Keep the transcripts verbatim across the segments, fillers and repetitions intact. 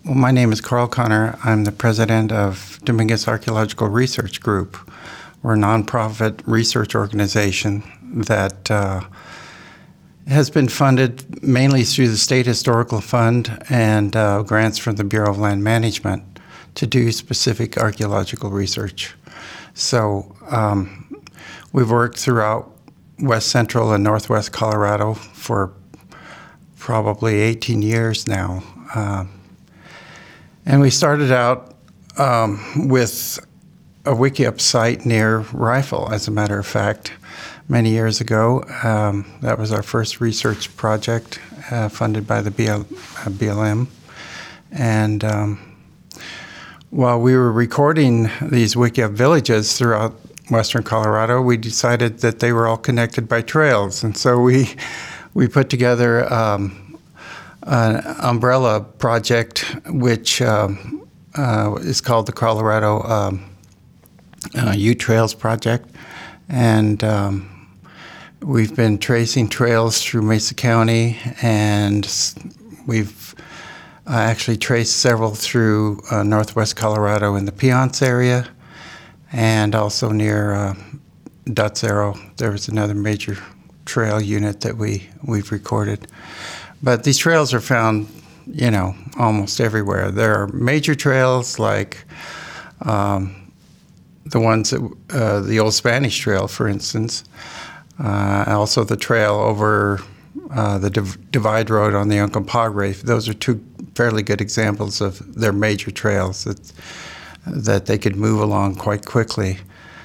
Well, my name is Carl Connor. I'm the president of Dominguez Archaeological Research Group. We're a nonprofit research organization that uh, has been funded mainly through the State Historical Fund and uh, grants from the Bureau of Land Management to do specific archaeological research. So um, we've worked throughout West Central and Northwest Colorado for probably eighteen years now. Uh, and we started out um, with a Wikiup site near Rifle, as a matter of fact, many years ago. Um, that was our first research project uh, funded by the B L, uh, B L M. And um, while we were recording these Wikiup villages throughout western Colorado, we decided that they were all connected by trails. And so we we put together um, an umbrella project, which um, uh, is called the Colorado um, uh, Ute Trails Project. And um, we've been tracing trails through Mesa County, and we've uh, actually traced several through uh, northwest Colorado in the Piceance area, and also near uh, Dutz Arrow. There was another major trail unit that we, we've recorded. But these trails are found, you know, almost everywhere. There are major trails like um, the ones that, uh, the Old Spanish Trail, for instance. Uh, also the trail over uh, the Div- Divide Road on the Uncompahgre. Those are two fairly good examples of their major trails that that they could move along quite quickly.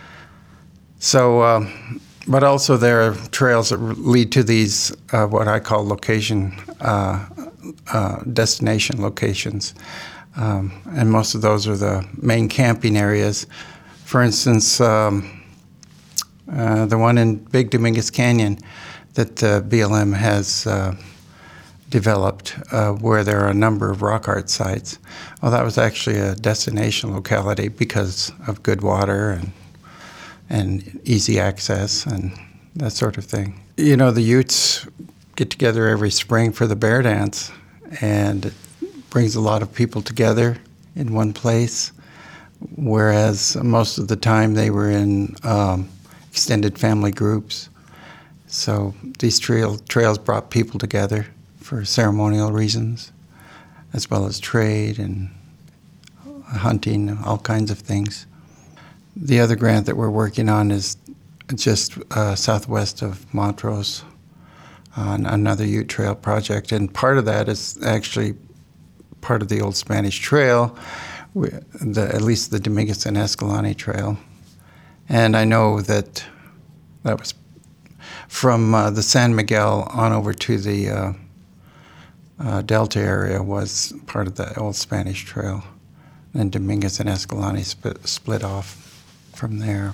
So, um, but also there are trails that lead to these, uh, what I call location, uh, uh, destination locations. Um, and most of those are the main camping areas. For instance, um, uh, the one in Big Dominguez Canyon that uh, B L M has uh, developed, uh, where there are a number of rock art sites. Well, that was actually a destination locality because of good water and and easy access and that sort of thing. You know, the Utes get together every spring for the bear dance, and it brings a lot of people together in one place, whereas most of the time they were in um, extended family groups. So these trail, trails brought people together for ceremonial reasons, as well as trade and hunting, all kinds of things. The other grant that we're working on is just uh, southwest of Montrose on another Ute Trail project, and part of that is actually part of the Old Spanish Trail, the, at least the Dominguez and Escalante Trail. And I know that that was from uh, the San Miguel on over to the uh, uh, Delta area was part of the Old Spanish Trail. And Dominguez and Escalante split, split off from there.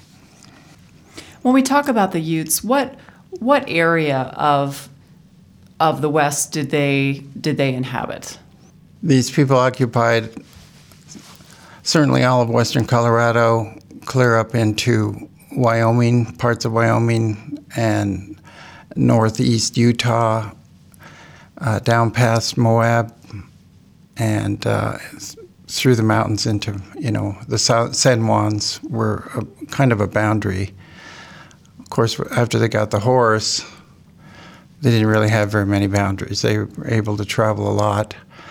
When we talk about the Utes, what what area of of the West did they did they inhabit? These people occupied certainly all of western Colorado, clear up into Wyoming, parts of Wyoming, and northeast Utah, uh, down past Moab, and uh, through the mountains into, you know, the South, San Juans were a, kind of a boundary. Of course, after they got the horse, they didn't really have very many boundaries. They were able to travel a lot.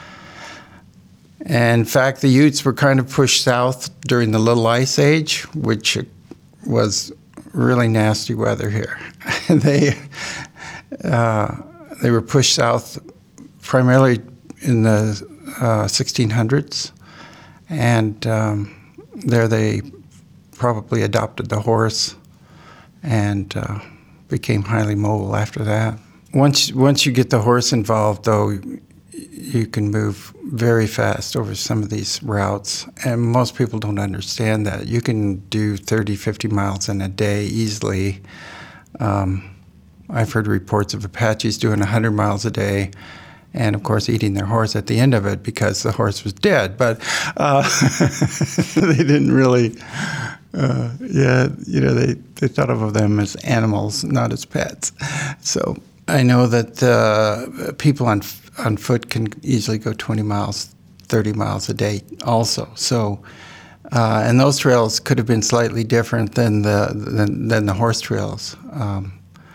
And in fact, the Utes were kind of pushed south during the Little Ice Age, which was really nasty weather here. they uh, they were pushed south primarily in the uh, sixteen hundreds. And um, there they probably adopted the horse and uh, became highly mobile after that. Once once you get the horse involved, though, you can move very fast over some of these routes. And most people don't understand that. You can do thirty, fifty miles in a day easily. Um, I've heard reports of Apaches doing one hundred miles a day, and of course eating their horse at the end of it because the horse was dead. But uh, they didn't really, uh, yeah, you know, they, they thought of them as animals, not as pets. So I know that uh, people on on foot can easily go twenty miles thirty miles a day also. So, uh, and those trails could have been slightly different than the than, than the horse trails. Um,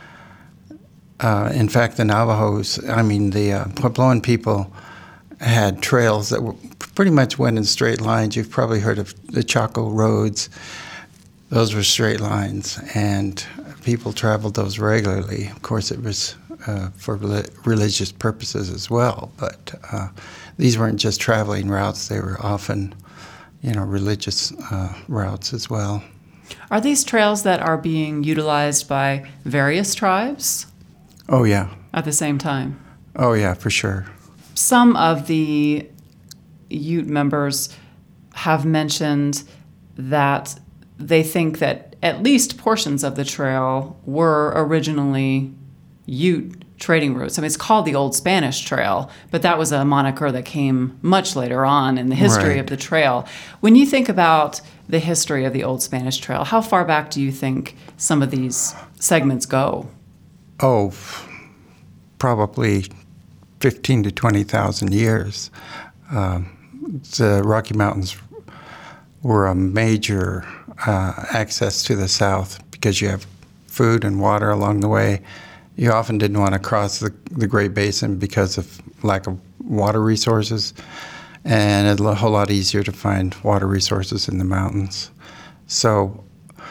uh, in fact, the Navajos, I mean, the uh, Puebloan people had trails that were pretty much went in straight lines. You've probably heard of the Chaco roads. Those were straight lines, and people traveled those regularly. Of course, it was uh, for religious purposes as well, but uh, these weren't just traveling routes. They were often, you know, religious uh, routes as well. Are these trails that are being utilized by various tribes? Oh, yeah. At the same time? Oh, yeah, for sure. Some of the Ute members have mentioned that they think that at least portions of the trail were originally Ute trading routes. I mean, it's called the Old Spanish Trail, but that was a moniker that came much later on in the history Right. of the trail. When you think about the history of the Old Spanish Trail, how far back do you think some of these segments go? Oh, probably fifteen to twenty thousand years. Um, the Rocky Mountains were a major uh, access to the south because you have food and water along the way. You often didn't want to cross the, the Great Basin because of lack of water resources, and it's a whole lot easier to find water resources in the mountains. So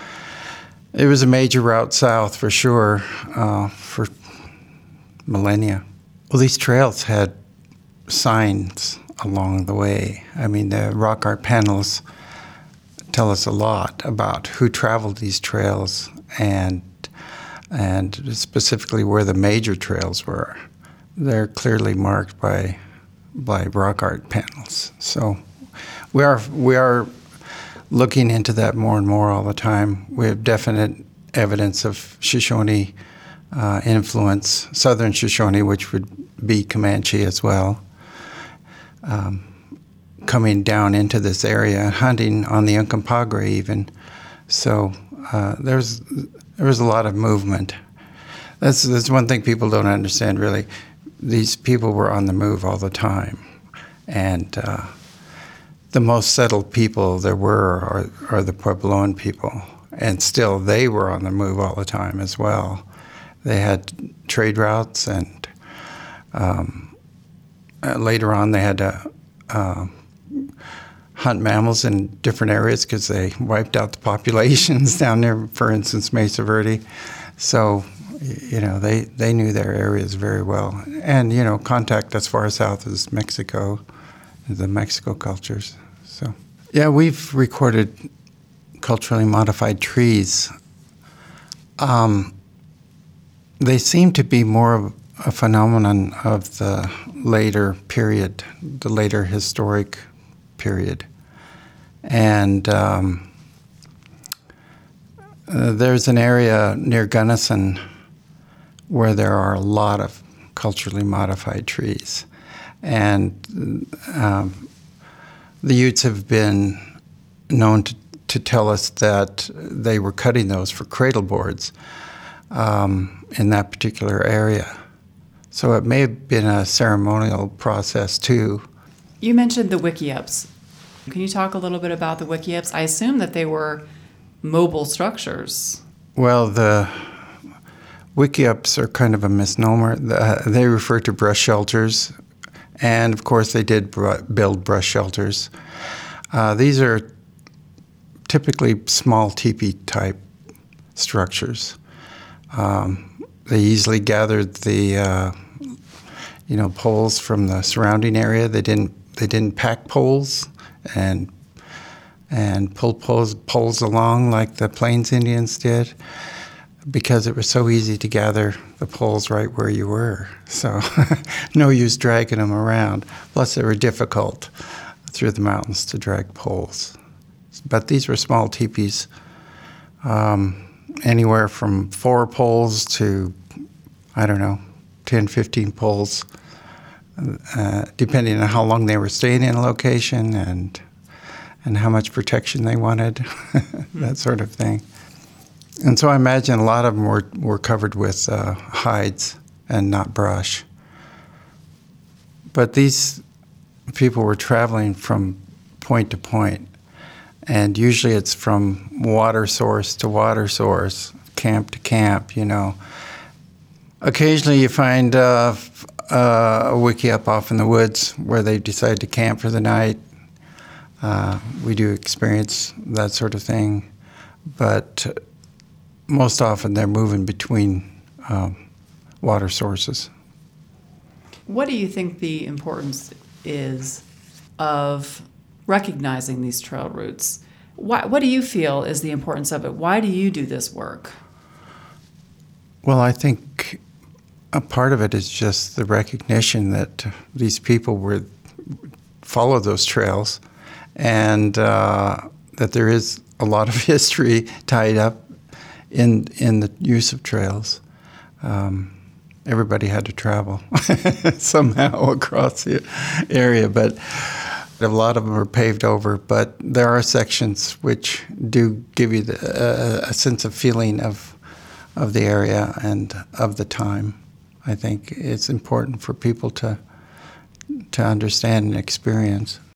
it was a major route south for sure uh, for millennia. Well, these trails had signs along the way. I mean, the rock art panels tell us a lot about who traveled these trails and and specifically where the major trails were. They're clearly marked by by rock art panels. So we are we are looking into that more and more all the time. We have definite evidence of Shoshone uh, influence, Southern Shoshone, which would be Comanche as well, um, coming down into this area, hunting on the Uncompahgre even. So uh, there's there was a lot of movement. That's, that's one thing people don't understand, really. These people were on the move all the time. And uh, the most settled people there were are, are the Puebloan people. And still, they were on the move all the time as well. They had trade routes, and um, uh, later on they had to uh, hunt mammals in different areas because they wiped out the populations down there, for instance, Mesa Verde. So, you know, they, they knew their areas very well. And, you know, contact as far south as Mexico, the Mexico cultures. So, yeah, we've recorded culturally modified trees. Um, they seem to be more of a phenomenon of the later period, the later historic period. And um, uh, there's an area near Gunnison where there are a lot of culturally modified trees. And um, the Utes have been known to, to tell us that they were cutting those for cradle boards um, in that particular area. So it may have been a ceremonial process too. You mentioned the Wickiups. Can you talk a little bit about the Wickiups? I assume that they were mobile structures. Well, the Wickiups are kind of a misnomer. The, they refer to brush shelters, and of course they did br- build brush shelters. Uh, these are typically small teepee type structures. Um, they easily gathered the uh, you know poles from the surrounding area. They didn't they didn't pack poles and and pull poles, poles along like the Plains Indians did, because it was so easy to gather the poles right where you were. So no use dragging them around. Plus they were difficult through the mountains to drag poles. But these were small teepees, um, anywhere from four poles to, I don't know, ten, fifteen poles, uh, depending on how long they were staying in a location and and how much protection they wanted, that sort of thing. And so I imagine a lot of them were, were covered with uh, hides and not brush. But these people were traveling from point to point, and usually it's from water source to water source, camp to camp, you know. Occasionally you find uh, uh, a wickiup off in the woods where they decide to camp for the night. Uh, we do experience that sort of thing, but most often they're moving between um, water sources. What do you think the importance is of recognizing these trail routes? Why, what do you feel is the importance of it? Why do you do this work? Well, I think a part of it is just the recognition that these people were follow those trails, and uh, that there is a lot of history tied up in in the use of trails. Um, everybody had to travel somehow across the area, but a lot of them are paved over. But there are sections which do give you the, uh, a sense of feeling of of the area and of the time. I think it's important for people to to understand and experience.